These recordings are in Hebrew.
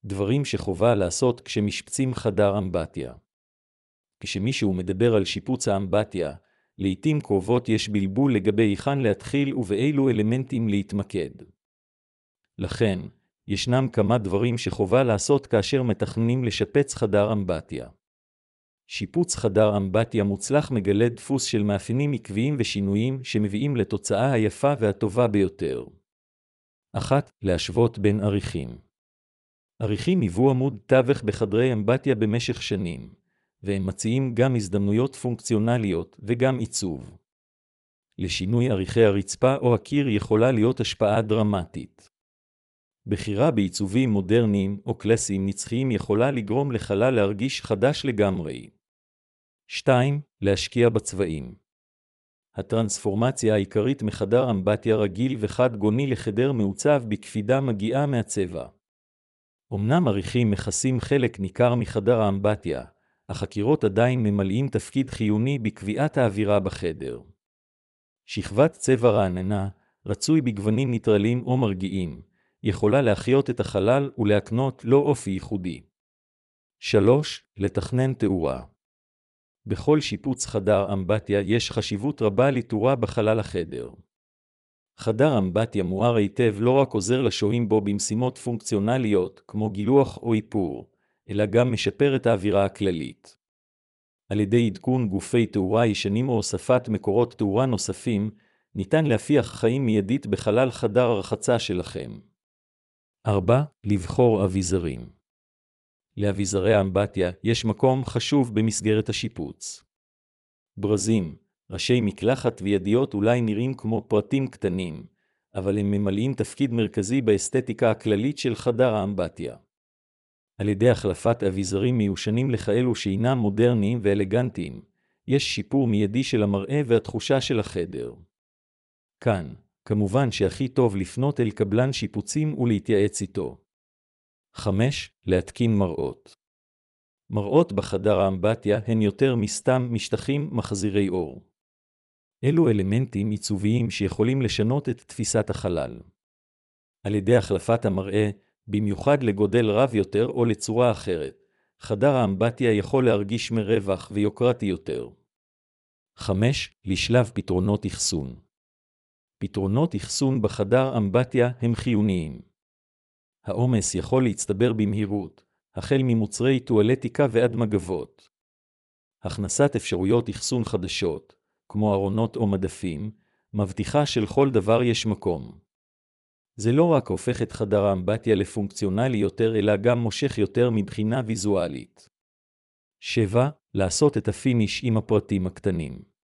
דברים שחובה לעשות כשמשפצים חדר אמבטיה. כשמישהו מדבר על שיפוץ האמבטיה, לעתים קרובות יש בלבול לגבי היכן להתחיל ובאילו אלמנטים להתמקד. לכן, ישנם כמה דברים שחובה לעשות כאשר מתכננים לשפץ חדר אמבטיה. שיפוץ חדר אמבטיה מוצלח מגלה דפוס של מאפיינים עקביים ושינויים שמביאים לתוצאה היפה והטובה ביותר. 1. להשוות בין עריכים. עריכים היוו עמוד תווך בחדרי אמבטיה במשך שנים, והם מציעים גם הזדמנויות פונקציונליות וגם עיצוב. לשינוי עריכי הרצפה או הקיר יכולה להיות השפעה דרמטית. בחירה בעיצובים מודרניים או קלאסיים נצחיים יכולה לגרום לחלל להרגיש חדש לגמרי. 2. להשקיע בצבעים. הטרנספורמציה העיקרית מחדר אמבטיה רגיל וחד גוני לחדר מעוצב בקפידה מגיעה מהצבע. אמנם עריכים מכסים חלק ניכר מחדר האמבטיה, אך הקירות עדיין ממלאים תפקיד חיוני בקביעת האווירה בחדר. שכבת צבע רעננה, רצוי בגוונים ניטרליים או מרגיעים, יכולה להחיות את החלל ולהקנות לו אופי ייחודי. 3. לתכנן תאורה. בכל שיפוץ חדר אמבטיה יש חשיבות רבה לתאורה בחלל החדר. חדר אמבטיה מואר היטב לא רק עוזר לשוהים בו במשימות פונקציונליות כמו גילוח או איפור, אלא גם משפר את האווירה הכללית. על ידי עדכון גופי תאורה ישנים או הוספת מקורות תאורה נוספים, ניתן להפיח חיים מיידית בחלל חדר הרחצה שלכם. 4. לבחור אביזרים. לאביזרי האמבטיה יש מקום חשוב במסגרת השיפוץ. ברזים, ראשי מקלחת וידיות אולי נראים כמו פרטים קטנים, אבל הם ממלאים תפקיד מרכזי באסתטיקה הכללית של חדר האמבטיה. על ידי החלפת אביזרים מיושנים לכאלו שאינם מודרניים ואלגנטיים, יש שיפור מיידי של המראה והתחושה של החדר. כאן, כמובן שהכי טוב לפנות אל קבלן שיפוצים ולהתייעץ איתו. 5. להתקין מראות. מראות בחדר האמבטיה הן יותר מסתם משטחים מחזירי אור. אלו אלמנטים עיצוביים שיכולים לשנות את תפיסת החלל. על ידי החלפת המראה, במיוחד לגודל רב יותר או לצורה אחרת, חדר האמבטיה יכול להרגיש מרווח ויוקרתי יותר. 5. לשלב פתרונות אחסון. פתרונות אחסון בחדר אמבטיה הם חיוניים. העומס יכול להצטבר במהירות, החל ממוצרי טואלטיקה ועד מגבות. הכנסת אפשרויות אחסון חדשות, כמו ארונות או מדפים, מבטיחה שלכל דבר יש מקום. זה לא רק הופך את חדר האמבטיה לפונקציונלי יותר, אלא גם מושך יותר מבחינה ויזואלית. 7. לעשות את הפיניש עם הפרטים הקטנים.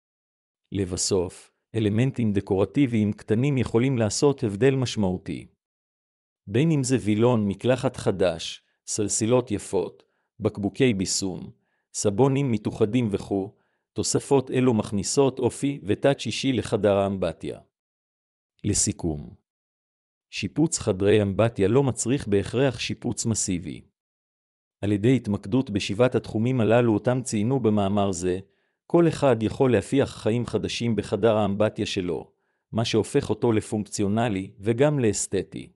לבסוף, אלמנטים דקורטיביים קטנים יכולים לעשות הבדל משמעותי. בין אם זה וילון מקלחת חדש, סלסילות יפות, בקבוקי ביסום, סבונים מתוחדים וכו', תוספות אלו מכניסות אופי וטאץ' אישי לחדר האמבטיה. לסיכום, שיפוץ חדרי אמבטיה לא מצריך בהכרח שיפוץ מסיבי. על ידי התמקדות בשבעת התחומים הללו אותם ציינו במאמר זה, כל אחד יכול להפיח חיים חדשים בחדר האמבטיה שלו, מה שהופך אותו לפונקציונלי וגם לאסתטי.